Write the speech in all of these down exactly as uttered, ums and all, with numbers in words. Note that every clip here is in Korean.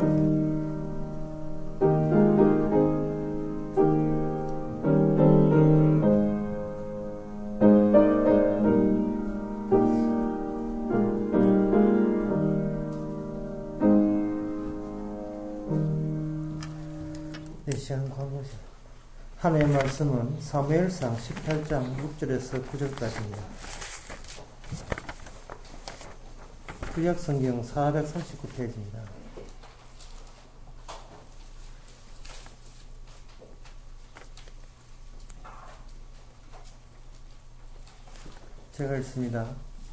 하나님의 말씀은 사무엘상 십팔 장 육 절에서 구 절까지입니다. 구약성경 사백삼십구 페이지입니다. 제가 읽습니다.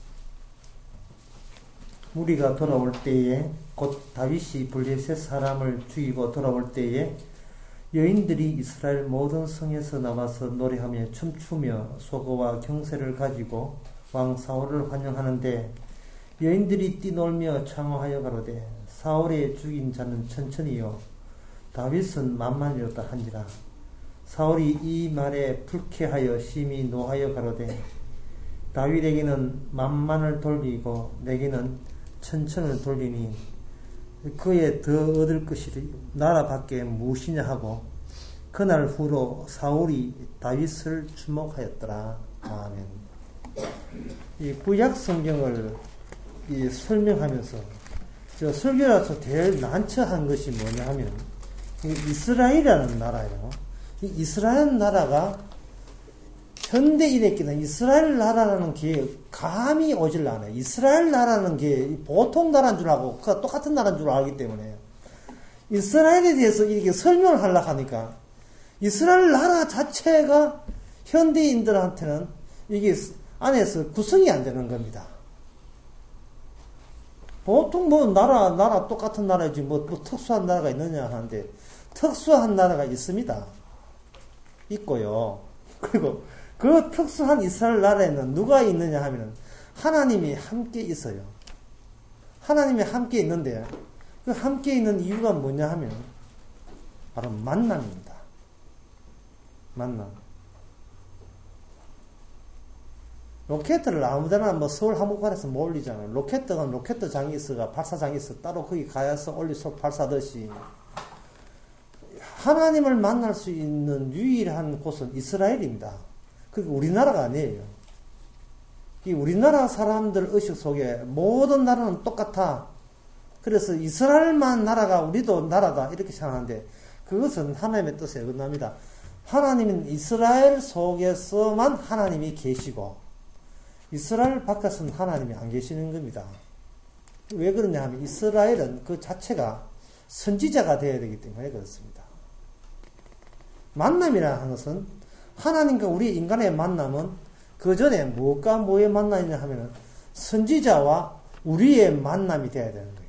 무리가 돌아올 때에 곧 다윗이 블레셋 사람을 죽이고 돌아올 때에 여인들이 이스라엘 모든 성에서 나와서 노래하며 춤추며 소고와 경세를 가지고 왕 사울을 환영하는데 여인들이 뛰놀며 창호하여 가로되 사울의 죽인 자는 천천히요 다윗은 만만이었다 한지라. 사울이 이 말에 불쾌하여 심히 노하여 가로되 다윗에게는 만만을 돌리고 내게는 천천을 돌리니 그에 더 얻을 것이 나라밖에 무엇이냐 하고 그날 후로 사울이 다윗을 주목하였더라. 아멘. 이 구약 성경을 이 설명하면서 저 설교라서 제일 난처한 것이 뭐냐 하면 이스라엘이라는 나라예요. 이 이스라엘 나라가 현대인에게는 이스라엘 나라라는 게 감이 오질 않아요. 이스라엘 나라는 게 보통 나라인 줄 알고 그 똑같은 나라인 줄 알기 때문에 이스라엘에 대해서 이렇게 설명을 하려고 하니까 이스라엘 나라 자체가 현대인들한테는 이게 안에서 구성이 안 되는 겁니다. 보통 뭐 나라 나라 똑같은 나라이지 뭐, 뭐 특수한 나라가 있느냐 하는데 특수한 나라가 있습니다. 있고요. 그리고 그 특수한 이스라엘 나라에는 누가 있느냐 하면 하나님이 함께 있어요. 하나님이 함께 있는데 그 함께 있는 이유가 뭐냐 하면 바로 만남입니다. 만남. 로켓을 아무데나 뭐 서울 한복판에서 못 올리잖아요. 로켓은 로켓 장이 있어가 발사장이 있어 따로 거기 가서 올리서 발사하듯이 하나님을 만날 수 있는 유일한 곳은 이스라엘입니다. 그게 우리나라가 아니에요. 이 우리나라 사람들 의식 속에 모든 나라는 똑같아. 그래서 이스라엘만 나라가 우리도 나라다 이렇게 생각하는데 그것은 하나님의 뜻에 어긋납니다. 하나님은 이스라엘 속에서만 하나님이 계시고 이스라엘 밖에서는 하나님이 안 계시는 겁니다. 왜 그러냐 하면 이스라엘은 그 자체가 선지자가 되어야 되기 때문에 그렇습니다. 만남이라는 것은 하나님과 우리 인간의 만남은 그 전에 무엇과 뭐의 만남이냐 하면 선지자와 우리의 만남이 되어야 되는 거예요.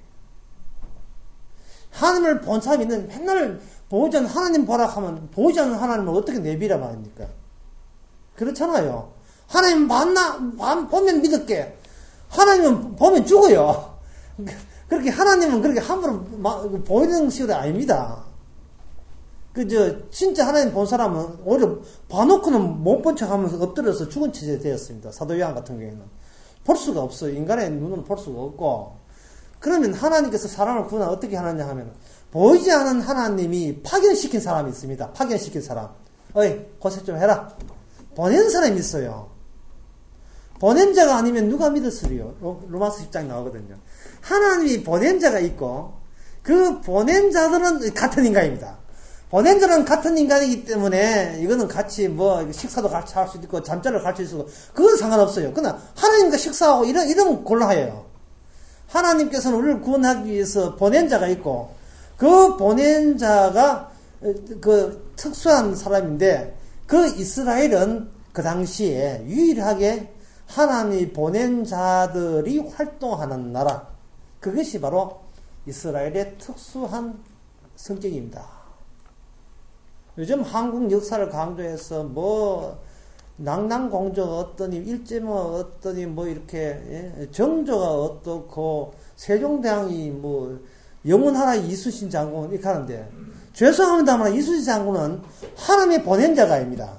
하나님을 본 사람이는 맨날 보지 않는 하나님 보라 하면 보지 않는 하나님을 어떻게 내비라 말입니까? 그렇잖아요. 하나님 만나, 보면 믿을게. 하나님은 보면 죽어요. 그렇게 하나님은 그렇게 함부로 보이는 식으로 아닙니다. 그, 저, 진짜 하나님 본 사람은 오히려 봐놓고는 못 본 척 하면서 엎드려서 죽은 채 되었습니다. 사도 요한 같은 경우에는. 볼 수가 없어요. 인간의 눈으로 볼 수가 없고. 그러면 하나님께서 사람을 구원하 어떻게 하느냐 하면, 보이지 않은 하나님이 파견시킨 사람이 있습니다. 파견시킨 사람. 어이, 고생 좀 해라. 보낸 사람이 있어요. 보낸 자가 아니면 누가 믿었으리요? 로마서 십 장에 나오거든요. 하나님이 보낸 자가 있고, 그 보낸 자들은 같은 인간입니다. 보낸 자는 같은 인간이기 때문에 이거는 같이 뭐 식사도 같이 할 수도 있고 잠자를 같이 할 수 있고 그건 상관없어요. 그러나 하나님과 식사하고 이런 이런 곤란해요. 하나님께서는 우리를 구원하기 위해서 보낸 자가 있고 그 보낸 자가 그 특수한 사람인데 그 이스라엘은 그 당시에 유일하게 하나님이 보낸 자들이 활동하는 나라 그것이 바로 이스라엘의 특수한 성격입니다. 요즘 한국 역사를 강조해서 뭐 낭낭공조가 어떠니 일제모가 어떠니 뭐 이렇게 예? 정조가 어떻고 세종대왕이 뭐 영원하라 이순신 장군 이렇게 하는데 죄송합니다만 이순신 장군은 하나님의 보낸 자가 아닙니다.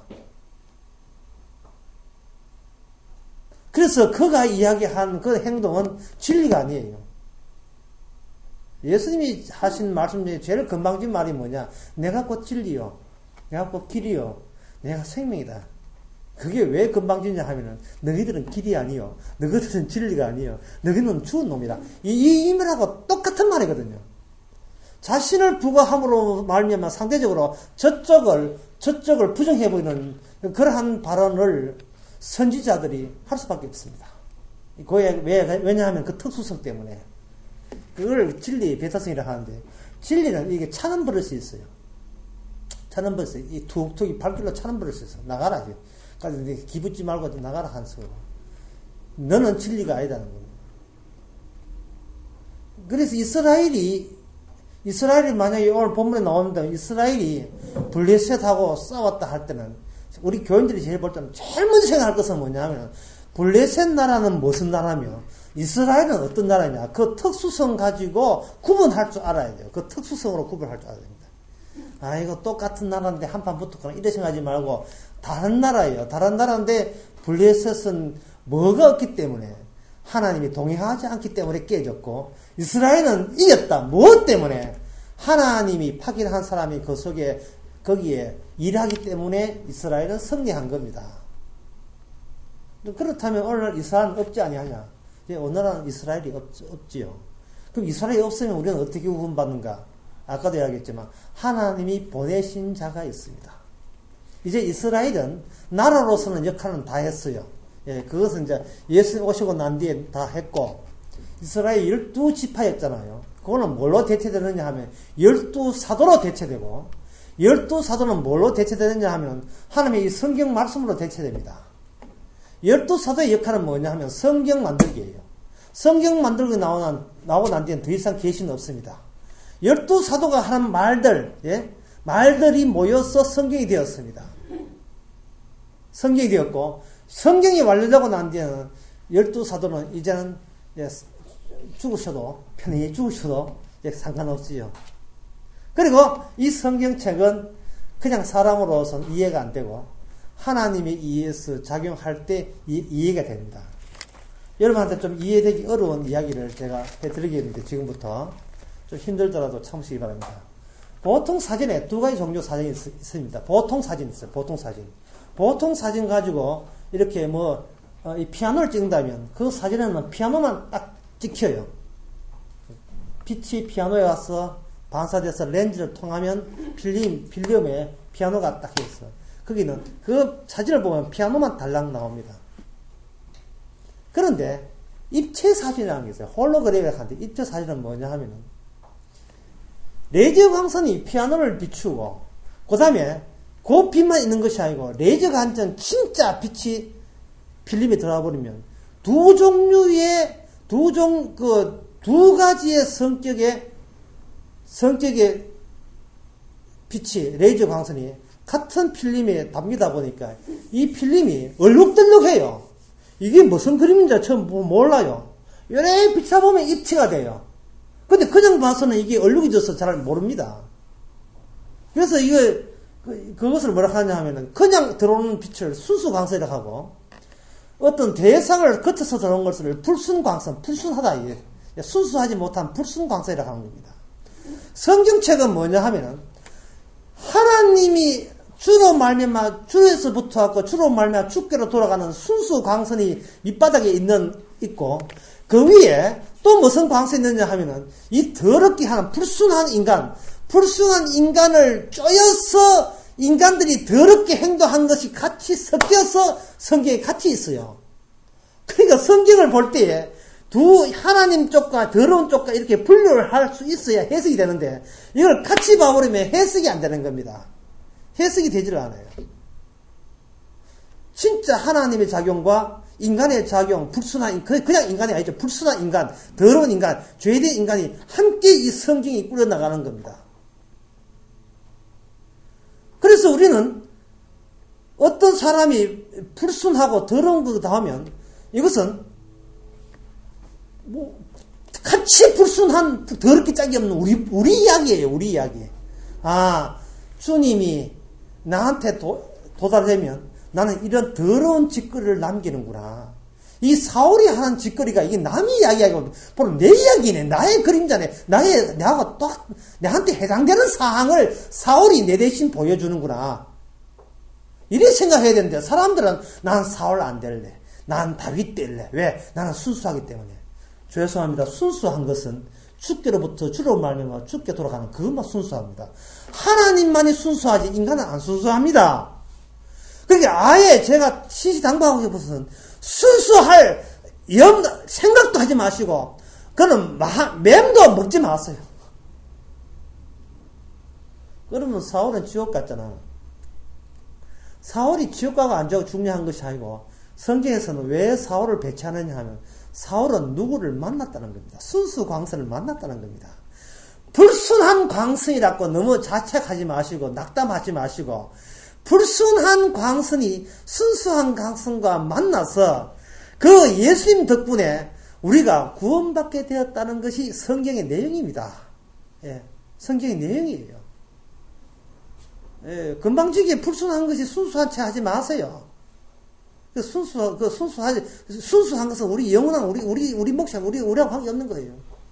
그래서 그가 이야기한 그 행동은 진리가 아니에요. 예수님이 하신 말씀 중에 제일 건방진 말이 뭐냐? 내가 곧 진리요. 내가 곧 길이요. 내가 생명이다. 그게 왜 건방지냐 하면은, 너희들은 길이 아니요. 너희들은 진리가 아니요. 너희는 죽은 놈이다. 이, 이 말하고 똑같은 말이거든요. 자신을 부과함으로 말미암아 상대적으로 저쪽을, 저쪽을 부정해보이는 그러한 발언을 선지자들이 할 수밖에 없습니다. 왜, 왜, 왜냐하면 그 특수성 때문에. 그걸 진리의 배타성이라 하는데, 진리는 이게 차는 버릇이 있어요. 차는 버릇이, 이 툭툭이 발길로 차는 버릇이 있어. 나가라. 그러니까 기붙지 말고 나가라 하는 소리. 너는 진리가 아니다는 거예요. 그래서 이스라엘이, 이스라엘이 만약에 오늘 본문에 나오는데, 이스라엘이 블레셋하고 싸웠다 할 때는, 우리 교인들이 제일 볼 때는 제일 먼저 생각할 것은 뭐냐면, 블레셋 나라는 무슨 나라며, 이스라엘은 어떤 나라냐. 그 특수성 가지고 구분할 줄 알아야 돼요. 그 특수성으로 구분할 줄 알아야 됩니다. 아, 이거 똑같은 나라인데 한판 붙었구나. 이래 생각하지 말고, 다른 나라예요. 다른 나라인데, 블레셋은 뭐가 없기 때문에, 하나님이 동의하지 않기 때문에 깨졌고, 이스라엘은 이겼다. 무엇 때문에? 하나님이 파견한 사람이 그 속에, 거기에 일하기 때문에 이스라엘은 승리한 겁니다. 그렇다면 오늘날 이스라엘은 없지 아니하냐? 오늘날은 이스라엘이 없, 없지요. 그럼 이스라엘이 없으면 우리는 어떻게 구분받는가? 아까도 이야기했지만 하나님이 보내신 자가 있습니다. 이제 이스라엘은 나라로서는 역할은 다 했어요. 예, 그것은 이제 예수님 오시고 난 뒤에 다 했고, 이스라엘 열두 지파였잖아요. 그거는 뭘로 대체되느냐 하면 열두 사도로 대체되고, 열두 사도는 뭘로 대체되느냐 하면 하나님의 이 성경 말씀으로 대체됩니다. 열두 사도의 역할은 뭐냐 하면 성경 만들기예요. 성경 만들고 나오고, 나오고 난 뒤엔 더 이상 계시는 없습니다. 열두 사도가 하는 말들, 예? 말들이 모여서 성경이 되었습니다. 성경이 되었고, 성경이 완료되고 난 뒤에는 열두 사도는 이제는 예, 죽으셔도, 편히 죽으셔도 예, 상관없지요. 그리고 이 성경책은 그냥 사람으로서는 이해가 안 되고, 하나님의 이해에서 작용할 때 이, 이해가 됩니다. 여러분한테 좀 이해되기 어려운 이야기를 제가 해드리겠는데, 지금부터 좀 힘들더라도 참으시기 바랍니다. 보통 사진에 두 가지 종류 사진이 있, 있습니다. 보통 사진 있어요. 보통 사진. 보통 사진 가지고 이렇게 뭐, 어, 이 피아노를 찍는다면 그 사진에는 피아노만 딱 찍혀요. 빛이 피아노에 와서 반사돼서 렌즈를 통하면 필름, 필름에 피아노가 딱 있어. 거기는 그 사진을 보면 피아노만 달랑 나옵니다. 그런데 입체 사진이라는 게 있어요. 홀로그래피라고 하는데 입체 사진은 뭐냐 하면은 레이저 광선이 피아노를 비추고 그 다음에 그 빛만 있는 것이 아니고 레이저 관전 진짜 빛이 필름에 들어가 버리면 두 종류의 두 종 그 두 가지의 성격의 성격의 빛이 레이저 광선이 같은 필름에 답니다 보니까 이 필름이 얼룩덜룩해요. 이게 무슨 그림인지 처음 몰라요. 요래 비춰보면 입체가 돼요. 근데 그냥 봐서는 이게 얼룩이 져서 잘 모릅니다. 그래서 이거 그, 그것을 뭐라 하냐 하면은 그냥 들어오는 빛을 순수광선이라고 하고 어떤 대상을 거쳐서 들어오는 것을 불순광선, 불순하다. 이게 순수하지 못한 불순광선이라고 하는 겁니다. 성경책은 뭐냐 하면은 하나님이 주로 말미암아 주에서부터 하고 주로 말미암아 주께로 돌아가는 순수 광선이 밑바닥에 있는 있고 그 위에 또 무슨 광선이 있느냐 하면은 이 더럽게 하는 불순한 인간, 불순한 인간을 쪼여서 인간들이 더럽게 행동한 것이 같이 섞여서 성경에 같이 있어요. 그러니까 성경을 볼 때에 두 하나님 쪽과 더러운 쪽과 이렇게 분류를 할 수 있어야 해석이 되는데 이걸 같이 봐버리면 해석이 안 되는 겁니다. 해석이 되지를 않아요. 진짜 하나님의 작용과 인간의 작용, 불순한, 그냥 인간이 아니죠. 불순한 인간, 더러운 인간, 죄된 인간이 함께 이 성경이 꾸려나가는 겁니다. 그래서 우리는 어떤 사람이 불순하고 더러운 거다 하면 이것은 뭐 같이 불순한 더럽게 짝이 없는 우리 우리 이야기예요. 우리 이야기. 아, 주님이 나한테 도, 도달되면 나는 이런 더러운 짓거리를 남기는구나. 이 사울이 하는 짓거리가 이게 남이 이야기하고 바로 내 이야기네. 나의 그림자네. 나의, 내하고 또, 내한테 해당되는 사항을 사울이 내 대신 보여주는구나. 이래 생각해야 되는데, 사람들은 난 사울 안 될래. 난 다윗 될래. 왜? 나는 순수하기 때문에. 죄송합니다. 순수한 것은 주께로부터 주로 말미암아 주께 돌아가는 그것만 순수합니다. 하나님만이 순수하지 인간은 안 순수합니다. 그러니까 아예 제가 신시당부하고 싶어서는 순수할 염, 생각도 하지 마시고 그는 맴도 먹지 마세요. 그러면 사울은 지옥 갔잖아. 사울이 지옥 가고 안 가고 중요한 것이 아니고 성경에서는 왜 사울을 배치하느냐 하면 사울은 누구를 만났다는 겁니다. 순수 광선을 만났다는 겁니다. 불순한 광선이라고 너무 자책하지 마시고 낙담하지 마시고 불순한 광선이 순수한 광선과 만나서 그 예수님 덕분에 우리가 구원받게 되었다는 것이 성경의 내용입니다. 예, 성경의 내용이에요. 예, 금방지게 불순한 것이 순수한 채 하지 마세요. 그 순수, 그 순수하지, 순수한 것은 우리 영원한, 우리, 우리, 우리 목숨, 우리, 우리하고 관계없는 거예요.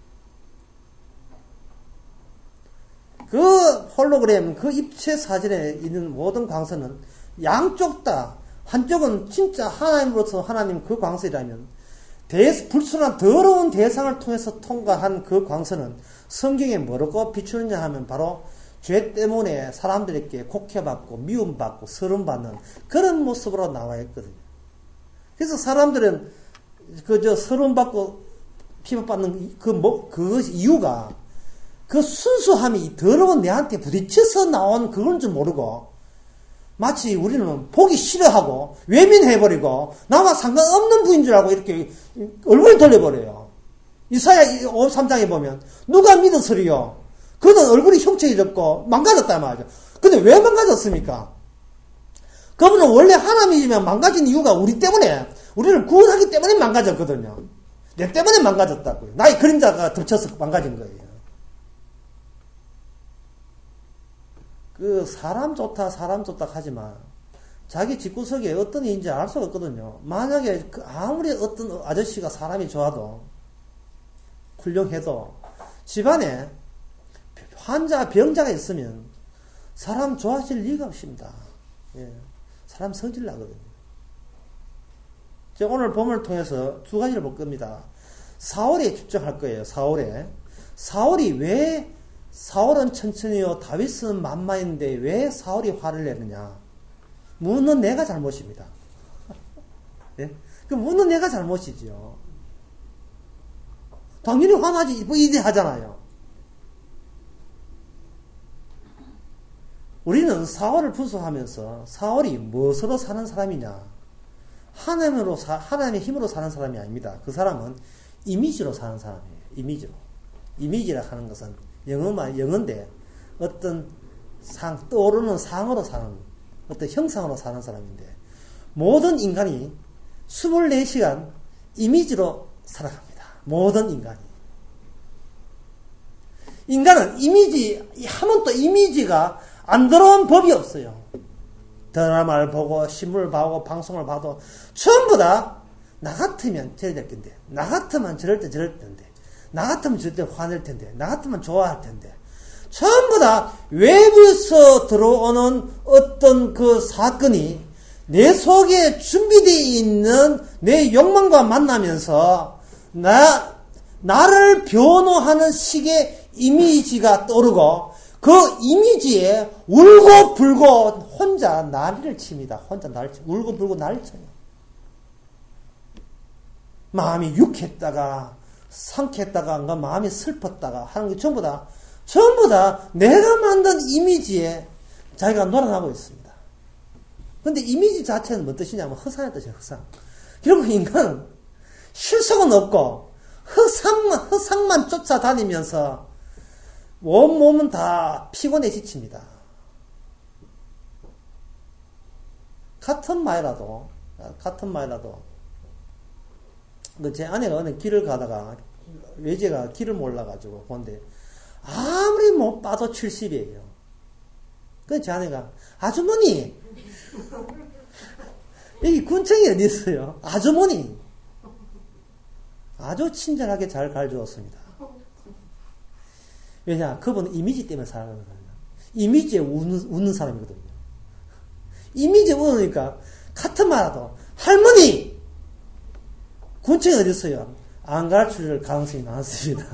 그 홀로그램, 그 입체 사진에 있는 모든 광선은 양쪽 다, 한쪽은 진짜 하나님으로서 하나님 그 광선이라면, 대, 불순한 더러운 대상을 통해서 통과한 그 광선은 성경에 뭐라고 비추느냐 하면 바로 죄 때문에 사람들에게 곡해받고 미움받고 서름받는 그런 모습으로 나와 있거든요. 그래서 사람들은 그저 서름받고 피부받는 그 뭐, 그 이유가 그 순수함이 더러운 내한테 부딪혀서 나온 그건 줄 모르고 마치 우리는 보기 싫어하고 외면해버리고 나와 상관없는 부인 줄 알고 이렇게 얼굴을 돌려버려요. 이사야 오십삼 장에 보면 누가 믿었으리요? 그는 얼굴이 형체해졌고 망가졌단 말이죠. 근데 왜 망가졌습니까? 그분은 원래 하나님이면 망가진 이유가 우리 때문에, 우리를 구원하기 때문에 망가졌거든요. 내 때문에 망가졌다고요. 나의 그림자가 덮쳐서 망가진 거예요. 그 사람 좋다 사람 좋다 하지만 자기 집구석에 어떤 일인지 알 수가 없거든요. 만약에 그 아무리 어떤 아저씨가 사람이 좋아도 훌륭해도 집안에 환자, 병자가 있으면 사람 좋아질 리가 없습니다. 예. 사람 성질 나거든요. 제가 오늘 본문을 통해서 두 가지를 볼 겁니다. 사울에 집중할 거예요. 사울에. 사울이 왜 사울은 천천히요 다윗은 만만인데 왜 사울이 화를 내느냐. 묻는 내가 잘못입니다. 예? 그 묻는 내가 잘못이지요. 당연히 화나지 뭐 이래 하잖아요. 우리는 사울을 분석하면서 사울이 무엇으로 사는 사람이냐? 하나님으로 사, 하나님의 힘으로 사는 사람이 아닙니다. 그 사람은 이미지로 사는 사람이에요. 이미지로. 이미지라 하는 것은 영어만 영어인데 어떤 상 떠오르는 상으로 사는 어떤 형상으로 사는 사람인데 모든 인간이 이십사 시간 이미지로 살아갑니다. 모든 인간이. 인간은 이미지 하면 또 이미지가 안 들어온 법이 없어요. 드라마를 보고 신문을 보고 방송을 봐도 전부 다 나 같으면 저래 될 텐데 나 같으면 저럴 때 저럴 텐데 나 같으면 저럴 때 화낼 텐데 나 같으면 좋아할 텐데 전부 다 외부에서 들어오는 어떤 그 사건이 내 속에 준비되어 있는 내 욕망과 만나면서 나, 나를 변호하는 식의 이미지가 떠오르고 그 이미지에 울고 불고 혼자 난리를 칩니다. 혼자 난리를 칩니다. 울고 불고 난리를 쳐요. 마음이 유쾌했다가 상쾌했다가 마음이 슬펐다가 하는 게 전부 다 전부 다 내가 만든 이미지에 자기가 놀아나고 있습니다. 그런데 이미지 자체는 무슨 뜻이냐면 허상의 뜻이에요. 허상. 결국 인간은 실속은 없고 허상만, 허상만 쫓아다니면서 온몸은 다 피곤해 지칩니다. 같은 말이라도, 같은 말이라도, 제 아내가 어느 길을 가다가, 외제가 길을 몰라가지고, 본데, 아무리 못 봐도 칠십이에요. 그래서 제 아내가, 아주머니! 여기 군청이 어디 있어요? 아주머니! 아주 친절하게 잘 가르쳐줬습니다. 왜냐? 그분은 이미지 때문에 살아가는 거예요. 이미지에 우는, 웃는 사람이거든요. 이미지에 웃으니까 같은 말라도 할머니! 군청이 어디 있어요? 안 가르쳐줄 가능성이 많습니다.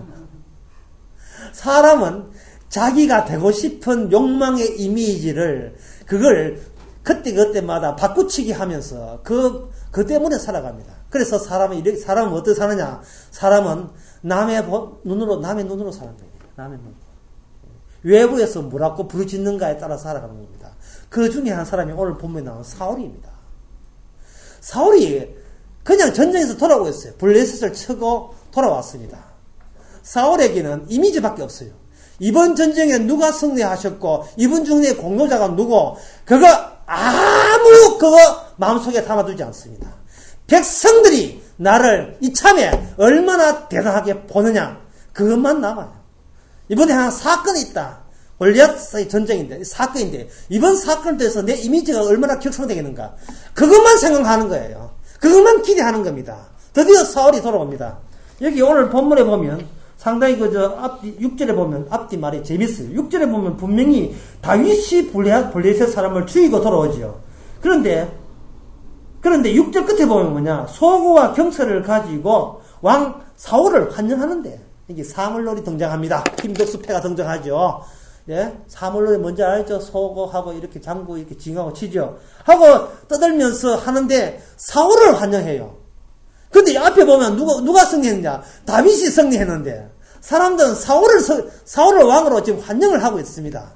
사람은 자기가 되고 싶은 욕망의 이미지를 그걸 그때그때마다 바꾸치기 하면서 그, 그 때문에 살아갑니다. 그래서 사람은 이렇게, 사람은 어떻게 사느냐? 사람은 남의 눈으로, 남의 눈으로 사는 거예요. 남의 눈. 외부에서 뭐라고 부르짖는가에 따라 살아가는 겁니다. 그 중에 한 사람이 오늘 본문에 나온 사울입니다. 사울이 그냥 전쟁에서 돌아오고 있어요. 블레셋을 치고 돌아왔습니다. 사울에게는 이미지밖에 없어요. 이번 전쟁에 누가 승리하셨고 이번 중에 공로자가 누구 그거 아무 그거 마음속에 담아두지 않습니다. 백성들이 나를 이참에 얼마나 대단하게 보느냐 그것만 남아요. 이번에 한 사건이 있다. 골리앗의 전쟁인데 사건인데 이번 사건에 대해서 내 이미지가 얼마나 격상되겠는가 그것만 생각하는 거예요. 그것만 기대하는 겁니다. 드디어 사울이 돌아옵니다. 여기 오늘 본문에 보면 상당히 그 저 앞뒤 육 절에 보면 앞뒤 말이 재밌어요. 육 절에 보면 분명히 다윗이 블레셋 사람을 죽이고 돌아오지요. 그런데 그런데 육 절 끝에 보면 뭐냐 소고와 경찰을 가지고 왕 사울을 환영하는데 이게 사물놀이 등장합니다. 김덕수패가 등장하죠. 예, 사물놀이 뭔지 알죠? 소고하고 이렇게 장구 이렇게 징하고 치죠. 하고 떠들면서 하는데 사울을 환영해요. 근데 앞에 보면 누가, 누가 승리했냐? 다윗이 승리했는데, 사람들은 사울을, 사울을 왕으로 지금 환영을 하고 있습니다.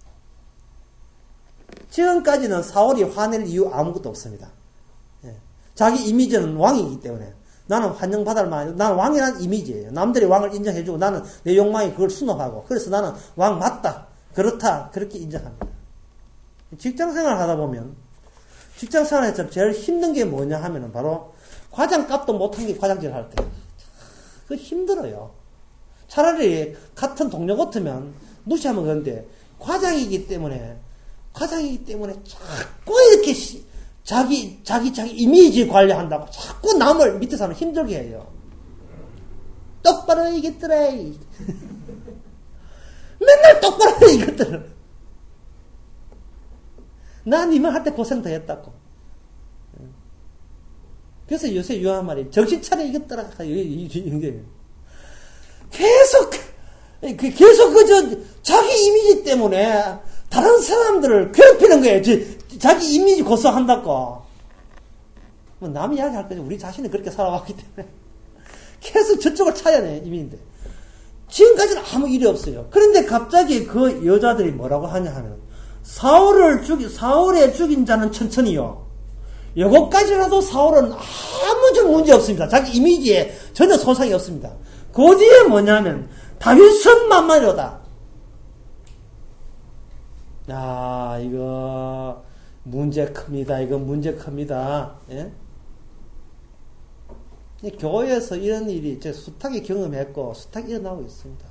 지금까지는 사울이 화낼 이유 아무것도 없습니다. 예. 자기 이미지는 왕이기 때문에. 나는 환영받을 만, 나는 왕이라는 이미지예요. 남들이 왕을 인정해주고 나는 내 욕망이 그걸 수놓하고, 그래서 나는 왕 맞다. 그렇다. 그렇게 인정합니다. 직장 생활 하다 보면, 직장 생활에서 제일 힘든 게 뭐냐 하면은 바로, 과장값도 못한 게 과장질 할 때. 그거 힘들어요. 차라리 같은 동료 같으면 무시하면 그런데 과장이기 때문에 과장이기 때문에 자꾸 이렇게 시, 자기 자기 자기 이미지 관리한다고 자꾸 남을 밑에 사람 힘들게 해요. 똑바로 이겼더라. 맨날 똑바로 이겼더라. 난 이만 할 때 고생 더 했다고. 그래서 요새 유행한 말이 정신 차려 이겼더라. 계속 계속 그저 자기 이미지 때문에 다른 사람들을 괴롭히는 거예요. 자기 이미지 고소한다고. 뭐 남 이야기 할 거지. 우리 자신이 그렇게 살아왔기 때문에 계속 저쪽을 차야네 이미인데 지금까지는 아무 일이 없어요. 그런데 갑자기 그 여자들이 뭐라고 하냐 하면 사울을 죽이 사울의 죽인 자는 천천히요. 요것까지라도 사울은 아무 좀 문제 없습니다. 자기 이미지에 전혀 소상이 없습니다. 그 뒤에 뭐냐면 다윗은 만만이로다. 야, 이거 문제 큽니다. 이거 문제 큽니다. 예? 교회에서 이런 일이 제 숱하게 경험했고 숱하게 일어나고 있습니다.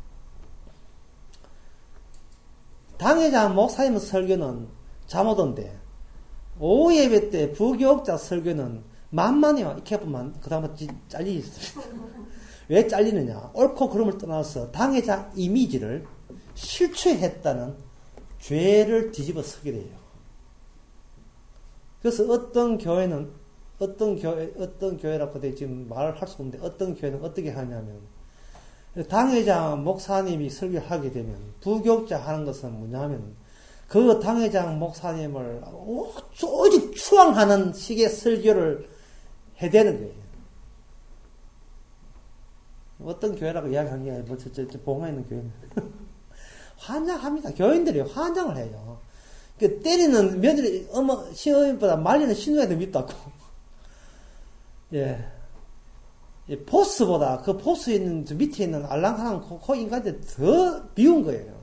당회장 목사님 설교는 잠 오던데 오후 예배 때 부교육자 설교는 만만해요. 이렇게 보면 그 다음에 잘리겠습니다. 왜 잘리느냐? 옳고 그름을 떠나서 당회장 이미지를 실추했다는 죄를 뒤집어 쓰게 돼요. 그래서 어떤 교회는 어떤 교회 어떤 교회라고 지금 말을 할 수 없는데 어떤 교회는 어떻게 하냐면 당회장 목사님이 설교하게 되면 부교육자 하는 것은 뭐냐면 그 당회장 목사님을 오직 추앙하는 식의 설교를 해대는 거예요. 어떤 교회라고 이야기한 게 아니고, 저, 저, 저, 봉화에 있는 교회는. 환장합니다. 교인들이 환장을 해요. 그 때리는 며느리, 어머, 시어머니보다 말리는 신우가 더 밉다고. 예. 보스보다 그 보스에 있는, 저 밑에 있는 알랑하는 그, 그 인간들 더 미운 거예요.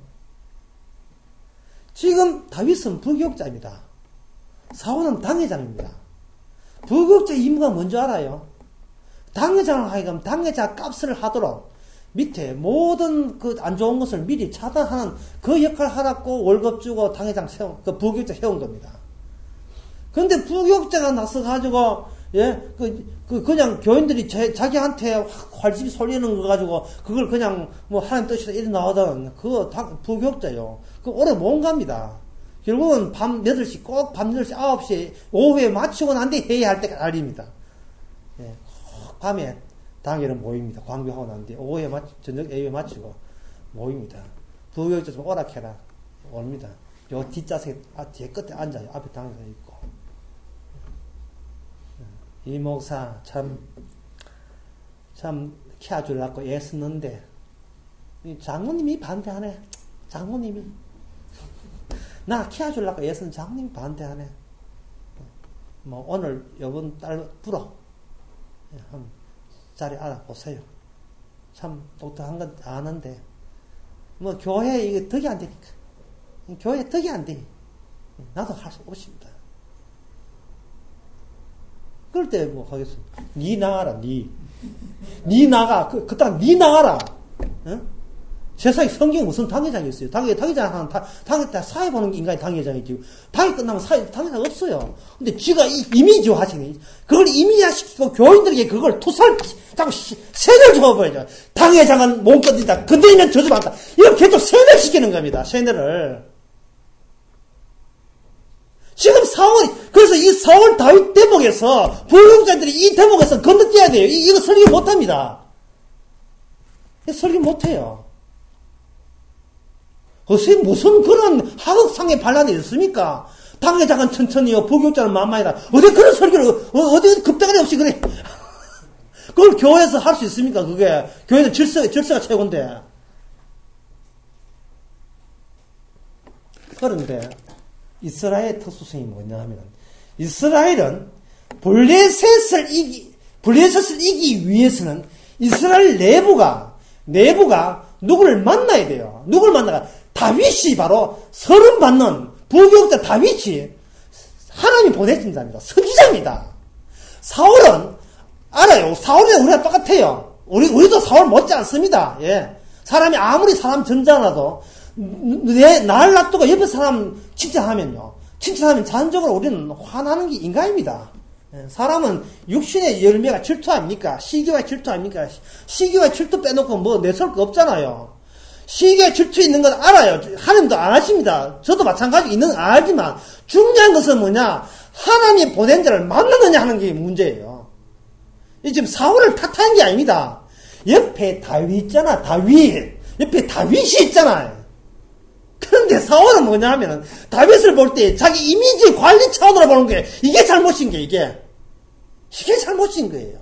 지금 다윗은 부교육자입니다. 사울은 당회장입니다. 부교육자 임무가 뭔지 알아요? 당회장을 하여금 당회자 값을 하도록 밑에 모든 그 안 좋은 것을 미리 차단하는 그 역할을 하라고 월급 주고 당회장 세운, 그 부교육자 세운 겁니다. 그런데 부교육자가 나서가지고 예, 그, 그, 그냥 교인들이 자, 자기한테 확 활집이 쏠리는 거 가지고, 그걸 그냥 뭐 하나님 뜻이다 이래 나오던, 그거 다 부교육자요. 그거 오래 못 갑니다. 결국은 밤 여덟 시, 꼭 밤 여덟 시, 아홉 시, 오후에 마치고 난 뒤에 회의할 때가 알립니다. 예, 밤에 당일은 모입니다. 광교하고 난 뒤에, 오후에 마, 저녁 예배 마치고 모입니다. 부교육자 좀 오락해라. 옵니다. 요 뒷좌석에, 아, 뒤에 끝에 앉아요. 앞에 당일사 있고. 이 목사 참, 참 키워주려고 애쓰는데 장모님이 반대하네. 장모님이 나 키워주려고 애쓰는 장모님이 반대하네. 뭐 오늘 여분 딸 불어 한번 자리 알아보세요. 참 똑똑한 건 아는데 뭐 교회 이게 덕이 안 되니까 교회 덕이 안 돼. 나도 할 수 없습니다. 그럴 때 뭐 하겠어. 니 나가라, 니. 니 나가. 그, 그딴 니 나가라. 어? 세상에 성경에 무슨 당회장이 있어요. 당회, 당회장 하는, 당회 때 사회 보는 게 인간이 당회장이지. 당회 끝나면 사회, 당회장 없어요. 근데 지가 이, 이미지화 하시네. 그걸 이미지화 시키고 교인들에게 그걸 투사를, 자꾸 세뇌를 줘버려요. 당회장은 못 건드린다. 건드리면 저주받다. 이거 계속 세뇌를 시키는 겁니다. 세뇌를. 지금 사월, 그래서 이 사월 다윗 대목에서, 부교육자들이 이 대목에서 건너뛰어야 돼요. 이, 이거 설교 못합니다. 설교 못해요. 어서 무슨 그런 하극상의 반란이 있습니까? 당회장은 천천히요, 부교육자는 만만이다. 어디 그런 설교를, 어, 어디 급대가리 없이 그래. 그걸 교회에서 할 수 있습니까? 그게. 교회는 질서, 질서가 최고인데. 그런데, 이스라엘의 특수성이 뭐냐 하면, 이스라엘은 블레셋을 이기, 블레셋을 이기기 위해서는 이스라엘 내부가, 내부가 누구를 만나야 돼요. 누구를 만나가? 다윗이 바로 서름 받는 부교육자 다윗이 하나님이 보내신 자입니다. 선지자입니다. 사울은, 알아요. 사울이랑 우리가 똑같아요. 우리, 우리도 사울 못지 않습니다. 예. 사람이 아무리 사람 전자라도, 내, 날 놔두고 옆에 사람 칭찬하면요. 칭찬하면 자연적으로 우리는 화나는 게 인간입니다. 사람은 육신의 열매가 질투 아닙니까? 시기와 질투 아닙니까? 시기와 질투 빼놓고 뭐 내세울 거 없잖아요. 시기와 질투 있는 건 알아요. 하나님도 안 하십니다. 저도 마찬가지 있는 건 알지만 중요한 것은 뭐냐? 하나님이 보낸 자를 만나느냐 하는 게 문제예요. 이 지금 사울을 탓하는 게 아닙니다. 옆에 다윗 있잖아. 다윗. 옆에 다윗이 있잖아요. 그런데 사울은 뭐냐 하면은, 다윗을 볼 때 자기 이미지 관리 차원으로 보는 거예요. 이게 잘못인 게, 이게. 이게 잘못인 거예요.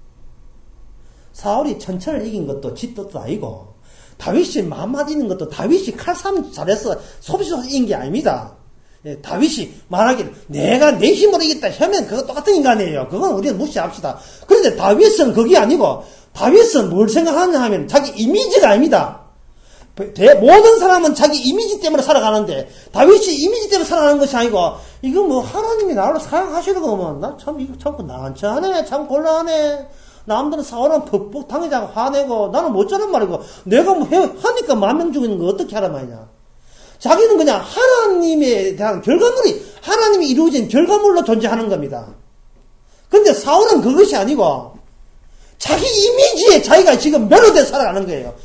사울이 천천을 이긴 것도 지 뜻도 아니고, 다윗이 마음만 이긴 것도 다윗이 칼싸움 잘해서 소비서 이긴 게 아닙니다. 예, 다윗이 말하기를, 내가 내 힘으로 이겼다 하면 그거 똑같은 인간이에요. 그건 우리는 무시합시다. 그런데 다윗은 그게 아니고, 다윗은 뭘 생각하냐 하면, 자기 이미지가 아닙니다. 모든 사람은 자기 이미지 때문에 살아가는데 다윗이 이미지 때문에 살아가는 것이 아니고 이거 뭐 하나님이 나를 사용하시는 거면 나 참 이거 참 난처하네 참 곤란하네. 남들은 사울은 퍽퍽 당회장 화내고 나는 못자란 말이고 내가 뭐 해, 하니까 만 명 죽이는 거 어떻게 하란 말이냐. 자기는 그냥 하나님에 대한 결과물이 하나님이 이루어진 결과물로 존재하는 겁니다. 근데 사울은 그것이 아니고 자기 이미지에 자기가 지금 매료돼 살아가는 거예요.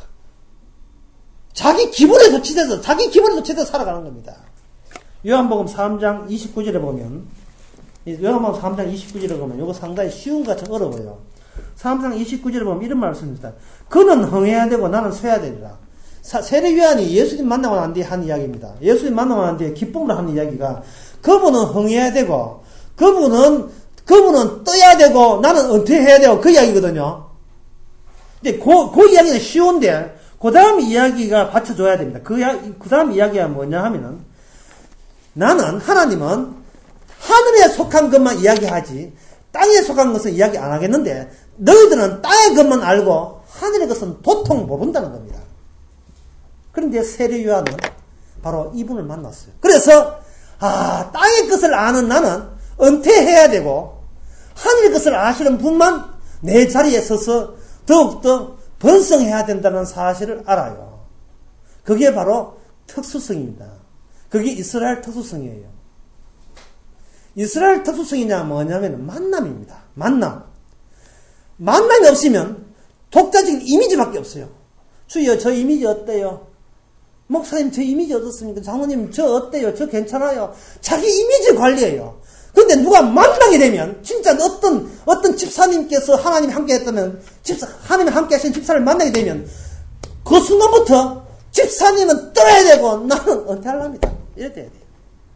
자기 기분에 도취돼서, 자기 기분에 도취돼서 살아가는 겁니다. 요한복음 삼 장 이십구 절에 보면, 요한복음 삼 장 이십구 절에 보면, 요거 상당히 쉬운 것 같이 어려워요. 삼 장 이십구 절에 보면 이런 말을 씁니다. 그는 흥해야 되고 나는 쇠야 되리라. 세례 요한이 예수님 만나고 난 뒤에 한 이야기입니다. 예수님 만나고 난 뒤에 기쁨으로 하는 이야기가, 그분은 흥해야 되고, 그분은, 그분은 떠야 되고, 나는 은퇴해야 되고, 그 이야기거든요. 근데 그, 그 이야기는 쉬운데, 그 다음 이야기가 받쳐줘야 됩니다. 그, 그 다음 이야기가 뭐냐 하면은, 나는, 하나님은 하늘에 속한 것만 이야기하지, 땅에 속한 것은 이야기 안 하겠는데, 너희들은 땅의 것만 알고, 하늘의 것은 도통 모른다는 겁니다. 그런데 세례 요한은 바로 이분을 만났어요. 그래서, 아, 땅의 것을 아는 나는 은퇴해야 되고, 하늘의 것을 아시는 분만 내 자리에 서서 더욱더 번성해야 된다는 사실을 알아요. 그게 바로 특수성입니다. 그게 이스라엘 특수성이에요. 이스라엘 특수성이냐 뭐냐면 만남입니다. 만남. 만남이 없으면 독자적인 이미지밖에 없어요. 주여 저 이미지 어때요? 목사님 저 이미지 어떻습니까? 장로님 저 어때요? 저 괜찮아요? 자기 이미지 관리해요. 근데 누가 만나게 되면 진짜 어떤 어떤 집사님께서 하나님이 함께 했다면 집사 하나님이 함께 하신 집사를 만나게 되면 그 순간부터 집사님은 떠야 되고 나는 은퇴하랍니다. 이래 돼야 돼요.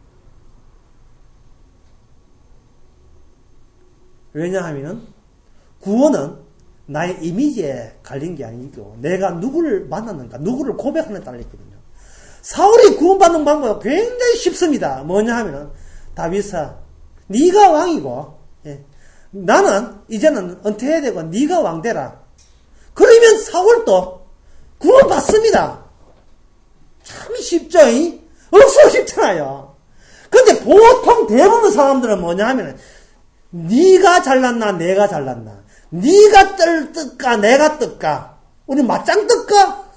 왜냐하면 구원은 나의 이미지에 갈린 게 아니고 내가 누구를 만났는가, 누구를 고백하는 데 달렸거든요. 사울이 구원받는 방법은 굉장히 쉽습니다. 뭐냐 하면은 다윗아, 네가 왕이고 예. 나는 이제는 은퇴해야 되고 네가 왕 되라. 그러면 사울도 구원받습니다. 참 쉽죠? 억수로 쉽잖아요. 근데 보통 대부분 사람들은 뭐냐 하면은 네가 잘났나 내가 잘났나, 네가 뜰까 내가 뜰까, 우리 맞짱 뜰까?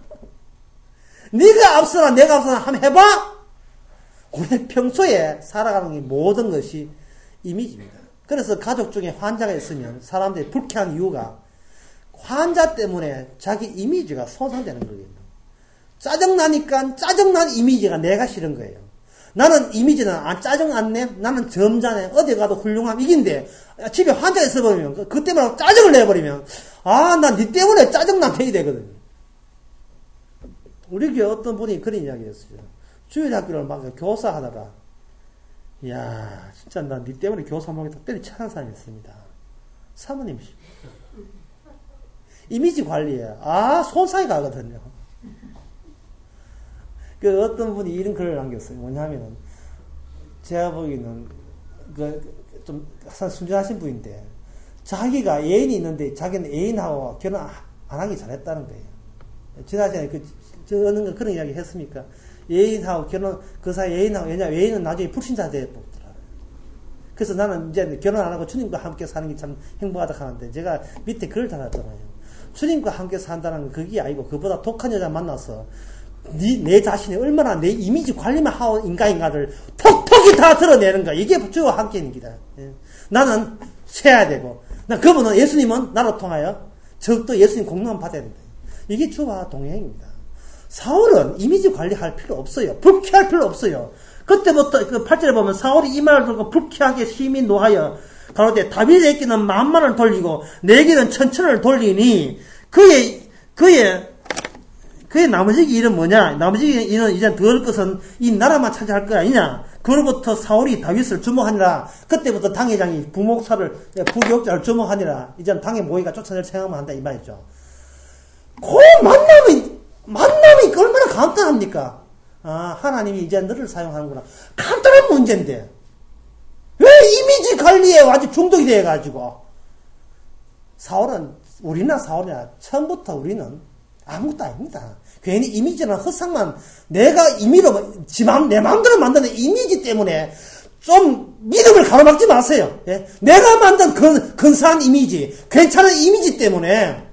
네가 앞서나 내가 앞서나 한번 해봐. 우리 평소에 살아가는 게 모든 것이 이미지입니다. 그래서 가족 중에 환자가 있으면 사람들이 불쾌한 이유가 환자 때문에 자기 이미지가 손상되는 거예요. 짜증나니까 짜증난 이미지가 내가 싫은 거예요. 나는 이미지는 안 짜증 안 내. 나는 점잖네. 어디 가도 훌륭함 이긴데 집에 환자가 있어버리면 그 때문에 짜증을 내버리면 아, 난 니 때문에 짜증난 되게 되거든요. 우리 교회 어떤 분이 그런 이야기 했어요. 주일학교를 막 교사하다가 이야 진짜 난 니 때문에 교사 못하겠다 때려치는 사람이 있습니다. 사모님이시. 이미지 관리에 아 손상이 가거든요. 그 어떤 분이 이런 글을 남겼어요. 뭐냐면은 제가 보기에는 그 좀 순진하신 분인데 자기가 애인이 있는데 자기는 애인하고 결혼 안 하기 잘했다는 거예요. 지난번에 그 저 어느 거 그런 이야기 했습니까? 애인하고 결혼 그 사이 애인하고 왜냐 애인은 나중에 불신자 되었더라고요. 그래서 나는 이제 결혼 안 하고 주님과 함께 사는 게 참 행복하다 하는데 제가 밑에 글을 달았잖아요. 주님과 함께 산다는 건 그게 아니고 그보다 독한 여자 만나서 네, 내 자신이 얼마나 내 이미지 관리만 하고 인간인가를 톡톡히 다 드러내는 거야. 이게 주와 함께 있는 기다. 예. 나는 세야 되고, 나 그분은 예수님은 나로 통하여 적도 예수님 공로만 받아야 된다. 이게 주와 동행입니다. 사울은 이미지 관리할 필요 없어요. 불쾌할 필요 없어요. 그때부터 그 팔 절에 보면 사울이 이 말을 듣고 불쾌하게 심히 노하여 가로되 다윗에게는 만만을 돌리고 내게는 천천을 돌리니 그의 그의 그의 나머지 일은 뭐냐? 나머지 일은 이제 더 할 것은 이 나라만 차지할 거 아니냐? 그로부터 사울이 다윗을 주목하니라. 그때부터 당회장이 부목사를, 부교육자를 주목하니라. 이제 당의 모의가 쫓아낼 생각만 한다. 이 말이죠. 그 만남이, 만남이 얼마나 간단합니까? 아, 하나님이 이제 너를 사용하는구나. 간단한 문제인데. 왜 이미지 관리에 아주 중독이 돼가지고. 사울은, 우리나 사울이나 처음부터 우리는 아무것도 아닙니다. 괜히 이미지나 허상만 내가 임의로 지맘 내 마음대로 만드는 이미지 때문에 좀 믿음을 가로막지 마세요. 예? 내가 만든 근, 근사한 이미지, 괜찮은 이미지 때문에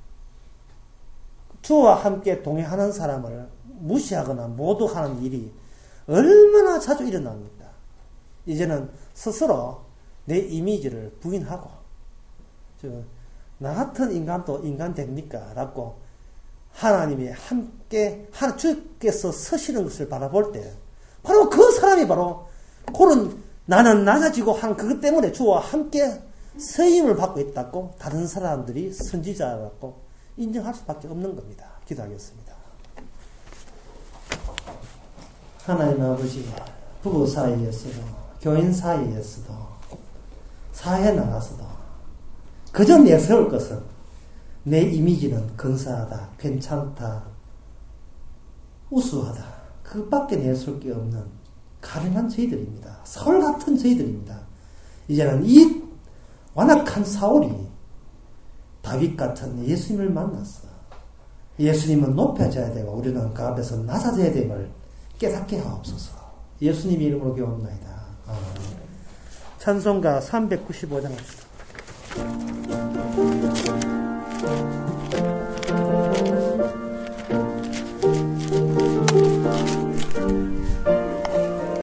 주와 함께 동행하는 사람을 무시하거나 모독하는 일이 얼마나 자주 일어납니다. 이제는 스스로 내 이미지를 부인하고 저, 나 같은 인간도 인간 됩니까? 라고 하나님이 함께, 하나, 주께서 서시는 것을 바라볼 때, 바로 그 사람이 바로, 그런, 나는 낮아지고 한 그것 때문에 주와 함께 서임을 받고 있다고 다른 사람들이 선지자라고 인정할 수밖에 없는 겁니다. 기도하겠습니다. 하나님 아버지, 부부 사이에서도, 교인 사이에서도, 사회 나가서도, 그저 내세울 것은 내 이미지는 근사하다, 괜찮다, 우수하다. 그밖에 내세울 게 없는 가련한 저희들입니다. 사울 같은 저희들입니다. 이제는 이 완악한 사울이 다윗 같은 예수님을 만났어. 예수님은 높여져야 되고 우리는 그 앞에서 낮아져야 됨을 깨닫게 하옵소서. 예수님 이름으로 기도합니다. 찬송가 삼백구십오 장 합시다.